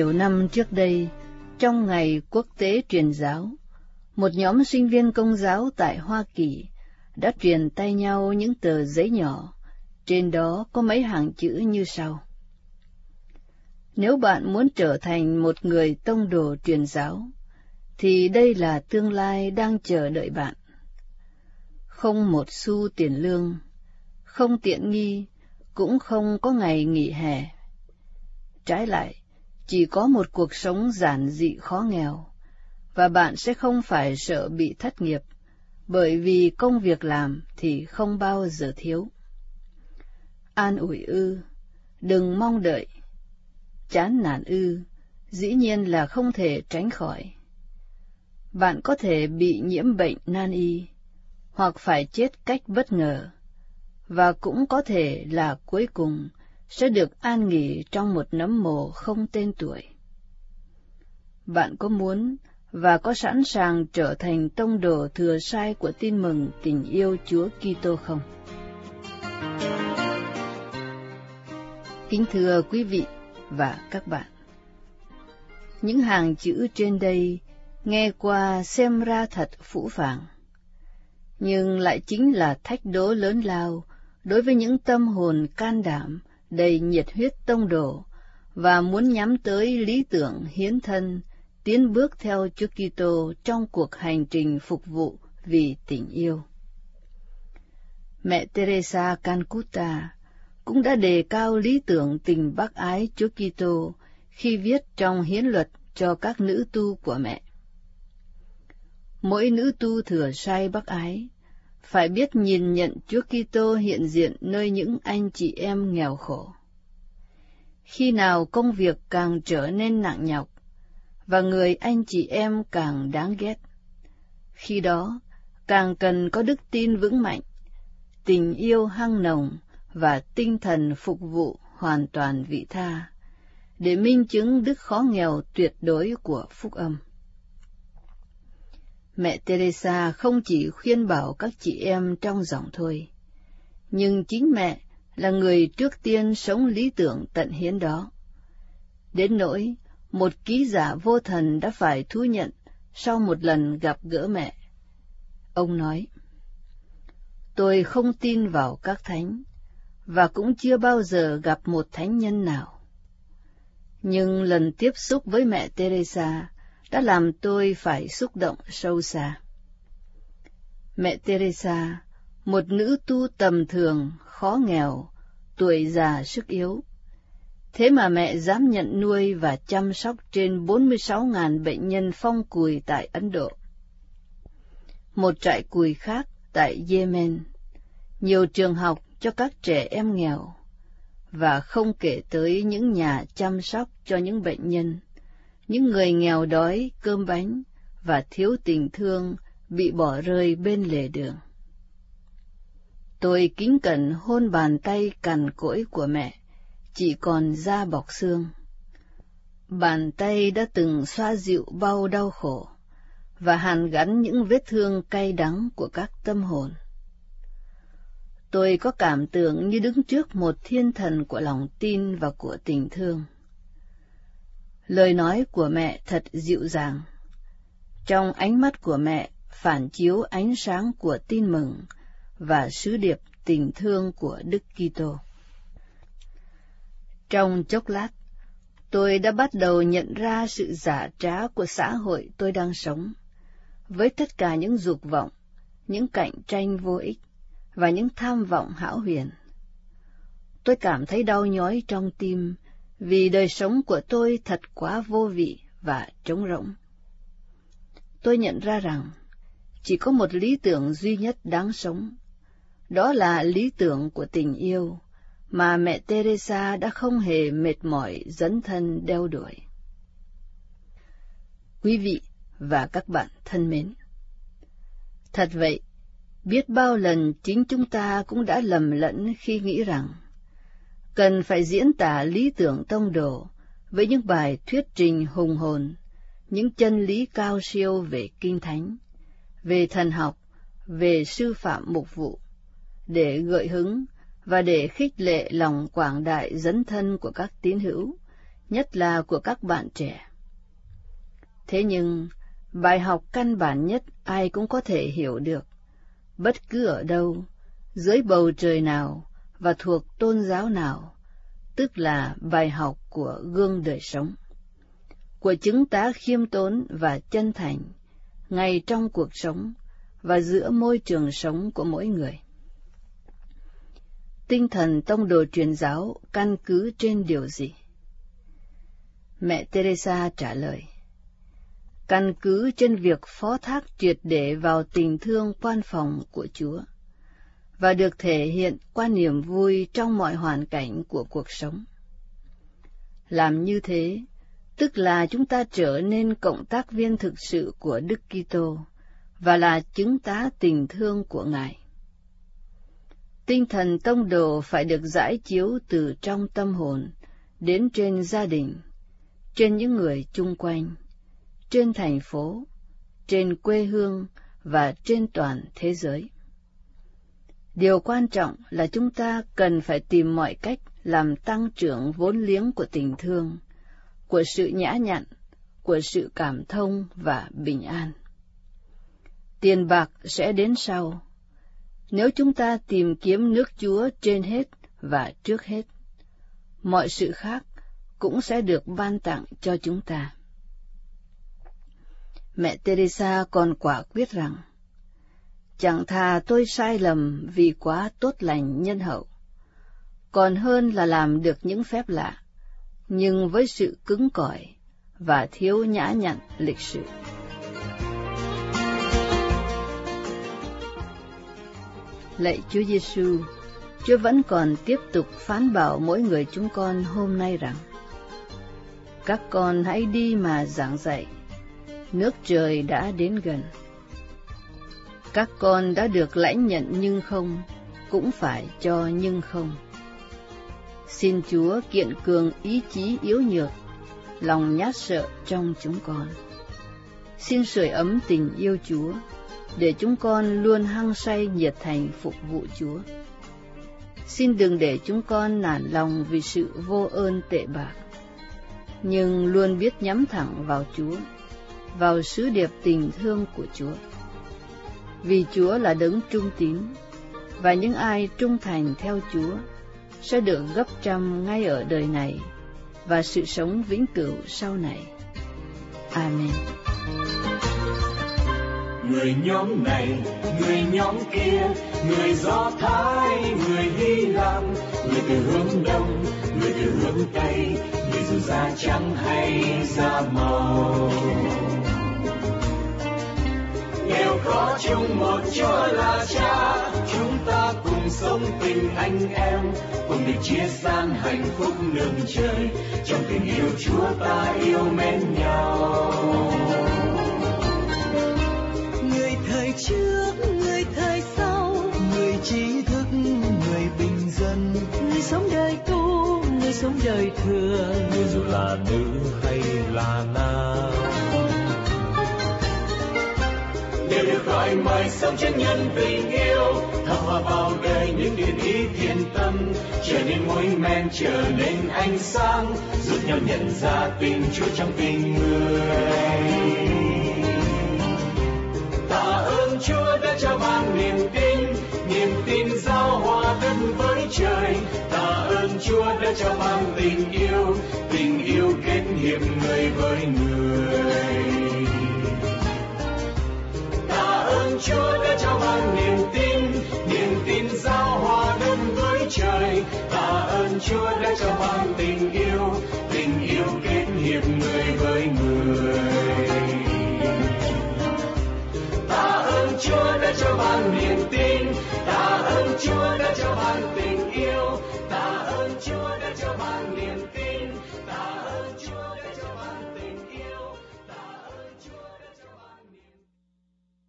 Nhiều năm trước đây, trong ngày quốc tế truyền giáo, một nhóm sinh viên Công giáo tại Hoa Kỳ đã truyền tay nhau những tờ giấy nhỏ, trên đó có mấy hàng chữ như sau: Nếu bạn muốn trở thành một người tông đồ truyền giáo, thì đây là tương lai đang chờ đợi bạn. Không một xu tiền lương, không tiện nghi, cũng không có ngày nghỉ hè. Trái lại, chỉ có một cuộc sống giản dị khó nghèo, và bạn sẽ không phải sợ bị thất nghiệp, bởi vì công việc làm thì không bao giờ thiếu. An ủi ư, đừng mong đợi. Chán nản ư, dĩ nhiên là không thể tránh khỏi. Bạn có thể bị nhiễm bệnh nan y, hoặc phải chết cách bất ngờ, và cũng có thể là cuối cùng sẽ được an nghỉ trong một nấm mồ không tên tuổi. Bạn có muốn và có sẵn sàng trở thành tông đồ thừa sai của tin mừng tình yêu Chúa Kitô không? Kính thưa quý vị và các bạn, những hàng chữ trên đây nghe qua xem ra thật phũ phàng, nhưng lại chính là thách đố lớn lao đối với những tâm hồn can đảm, đầy nhiệt huyết tông đồ và muốn nhắm tới lý tưởng hiến thân, tiến bước theo Chúa Kitô trong cuộc hành trình phục vụ vì tình yêu. Mẹ Teresa Calcutta cũng đã đề cao lý tưởng tình bác ái Chúa Kitô khi viết trong hiến luật cho các nữ tu của mẹ. Mỗi nữ tu thừa sai bác ái phải biết nhìn nhận Chúa Kitô hiện diện nơi những anh chị em nghèo khổ. Khi nào công việc càng trở nên nặng nhọc, và người anh chị em càng đáng ghét, khi đó càng cần có đức tin vững mạnh, tình yêu hăng nồng và tinh thần phục vụ hoàn toàn vị tha, để minh chứng đức khó nghèo tuyệt đối của phúc âm. Mẹ Teresa không chỉ khuyên bảo các chị em trong dòng thôi, nhưng chính mẹ là người trước tiên sống lý tưởng tận hiến đó. Đến nỗi một ký giả vô thần đã phải thú nhận sau một lần gặp gỡ mẹ. Ông nói: Tôi không tin vào các thánh, và cũng chưa bao giờ gặp một thánh nhân nào. Nhưng lần tiếp xúc với mẹ Teresa đã làm tôi phải xúc động sâu xa. Mẹ Teresa, một nữ tu tầm thường, khó nghèo, tuổi già sức yếu, thế mà mẹ dám nhận nuôi và chăm sóc trên 46.000 bệnh nhân phong cùi tại Ấn Độ, một trại cùi khác tại Yemen, nhiều trường học cho các trẻ em nghèo, và không kể tới những nhà chăm sóc cho những bệnh nhân, những người nghèo đói cơm bánh và thiếu tình thương bị bỏ rơi bên lề đường. Tôi kính cẩn hôn bàn tay cằn cỗi của mẹ, chỉ còn da bọc xương. Bàn tay đã từng xoa dịu bao đau khổ và hàn gắn những vết thương cay đắng của các tâm hồn. Tôi có cảm tưởng như đứng trước một thiên thần của lòng tin và của tình thương. Lời nói của mẹ thật dịu dàng. Trong ánh mắt của mẹ phản chiếu ánh sáng của tin mừng và sứ điệp tình thương của Đức Kitô. Trong chốc lát, tôi đã bắt đầu nhận ra sự giả trá của xã hội tôi đang sống, với tất cả những dục vọng, những cạnh tranh vô ích và những tham vọng hão huyền. Tôi cảm thấy đau nhói trong tim vì đời sống của tôi thật quá vô vị và trống rỗng. Tôi nhận ra rằng chỉ có một lý tưởng duy nhất đáng sống, đó là lý tưởng của tình yêu mà mẹ Teresa đã không hề mệt mỏi dấn thân đeo đuổi. Quý vị và các bạn thân mến, thật vậy, biết bao lần chính chúng ta cũng đã lầm lẫn khi nghĩ rằng cần phải diễn tả lý tưởng tông đồ với những bài thuyết trình hùng hồn, những chân lý cao siêu về kinh thánh, về thần học, về sư phạm mục vụ, để gợi hứng và để khích lệ lòng quảng đại dấn thân của các tín hữu, nhất là của các bạn trẻ. Thế nhưng, bài học căn bản nhất ai cũng có thể hiểu được, bất cứ ở đâu, dưới bầu trời nào và thuộc tôn giáo nào, tức là bài học của gương đời sống, của chứng tá khiêm tốn và chân thành, ngay trong cuộc sống và giữa môi trường sống của mỗi người. Tinh thần tông đồ truyền giáo căn cứ trên điều gì? Mẹ Teresa trả lời, căn cứ trên việc phó thác triệt để vào tình thương quan phòng của Chúa, và được thể hiện qua niềm vui trong mọi hoàn cảnh của cuộc sống. Làm như thế, tức là chúng ta trở nên cộng tác viên thực sự của Đức Kitô và là chứng tá tình thương của Ngài. Tinh thần tông đồ phải được rải chiếu từ trong tâm hồn đến trên gia đình, trên những người chung quanh, trên thành phố, trên quê hương và trên toàn thế giới. Điều quan trọng là chúng ta cần phải tìm mọi cách làm tăng trưởng vốn liếng của tình thương, của sự nhã nhặn, của sự cảm thông và bình an. Tiền bạc sẽ đến sau, nếu chúng ta tìm kiếm nước Chúa trên hết và trước hết. Mọi sự khác cũng sẽ được ban tặng cho chúng ta. Mẹ Teresa còn quả quyết rằng, chẳng thà tôi sai lầm vì quá tốt lành nhân hậu, còn hơn là làm được những phép lạ, nhưng với sự cứng cỏi và thiếu nhã nhặn lịch sự. Lạy Chúa Giêsu, Chúa vẫn còn tiếp tục phán bảo mỗi người chúng con hôm nay rằng, các con hãy đi mà giảng dạy, nước trời đã đến gần. Các con đã được lãnh nhận nhưng không, cũng phải cho nhưng không. Xin Chúa kiện cường ý chí yếu nhược, lòng nhát sợ trong chúng con. Xin sưởi ấm tình yêu Chúa, để chúng con luôn hăng say nhiệt thành phục vụ Chúa. Xin đừng để chúng con nản lòng vì sự vô ơn tệ bạc, nhưng luôn biết nhắm thẳng vào Chúa, vào sứ điệp tình thương của Chúa. Vì Chúa là đấng trung tín, và những ai trung thành theo Chúa sẽ được gấp trăm ngay ở đời này và sự sống vĩnh cửu sau này. Amen. Người nhóm này, người nhóm kia, người Do Thái, người Hy Lạp, người từ hướng Đông, người từ hướng Tây, người dù da trắng hay da màu. Đều có chung một Chúa là Cha, chúng ta cùng sống tình anh em, cùng được chia san hạnh phúc nương trời, trong tình yêu Chúa ta yêu mến nhau. Người thời trước, người thời sau, người trí thức, người bình dân, người sống đời tu, người sống đời thường, người dù là nữ hay là nam, đều được gọi mời sống chân nhân tình yêu, thăng hoa vào đời những điển ý thiện tâm, trở nên muối men, trở nên ánh sáng, giúp nhau nhận ra tình Chúa trong tình người. Tạ ơn Chúa đã trao ban niềm tin giao hòa đất với trời. Tạ ơn Chúa đã trao ban tình yêu kết hiệp người với người. Tạ ơn Chúa đã trao ban niềm tin giao hòa đất với trời. Tạ ơn Chúa đã trao ban tình yêu